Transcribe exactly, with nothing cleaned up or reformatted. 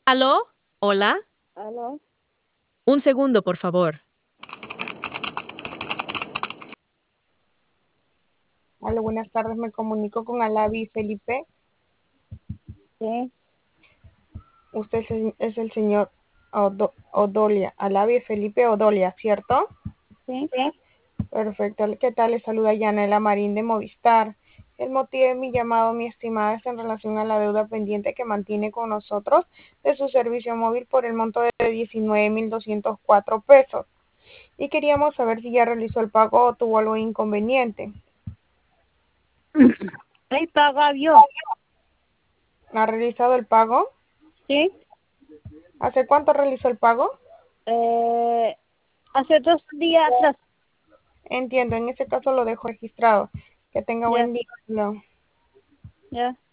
¿Aló? ¿Hola? ¿Aló? Un segundo, por favor. Hola, buenas tardes. Me comunico con Alavi Felipe. Sí, Usted es el, es el señor Odo- Odolia. Alavi Felipe Odolia, ¿cierto? sí. Perfecto. ¿Qué tal? Le saluda Yanela Marín de Movistar. El motivo de mi llamado, mi estimada, es en relación a la deuda pendiente que mantiene con nosotros de su servicio móvil por el monto de diecinueve mil doscientos cuatro pesos. Y queríamos saber si ya realizó el pago o tuvo algo inconveniente. Ahí paga yo. ¿Ha realizado el pago? Sí. ¿Hace cuánto realizó el pago? Eh, hace dos días atrás. Entiendo, en ese caso lo dejo registrado. Que tenga Ya, buen día. No. ya.